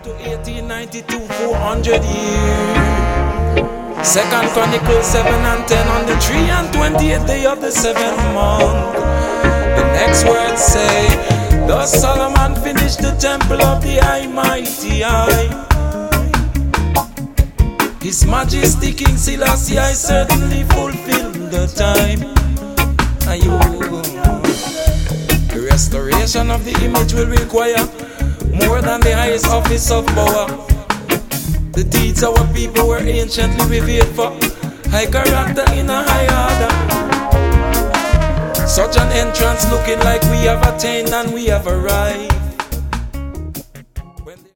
to 1892, 400 years. Second Chronicles 7 and 10 on the 3 and 28th day of the 7th month. The next words say, thus Solomon finished the temple of the Almighty I. His Majesty King Selassie I certainly fulfilled the time. The restoration of the image will require more than the highest office of power. The deeds our people were anciently revered for, high character in a high order. Such an entrance looking like we have attained and we have arrived.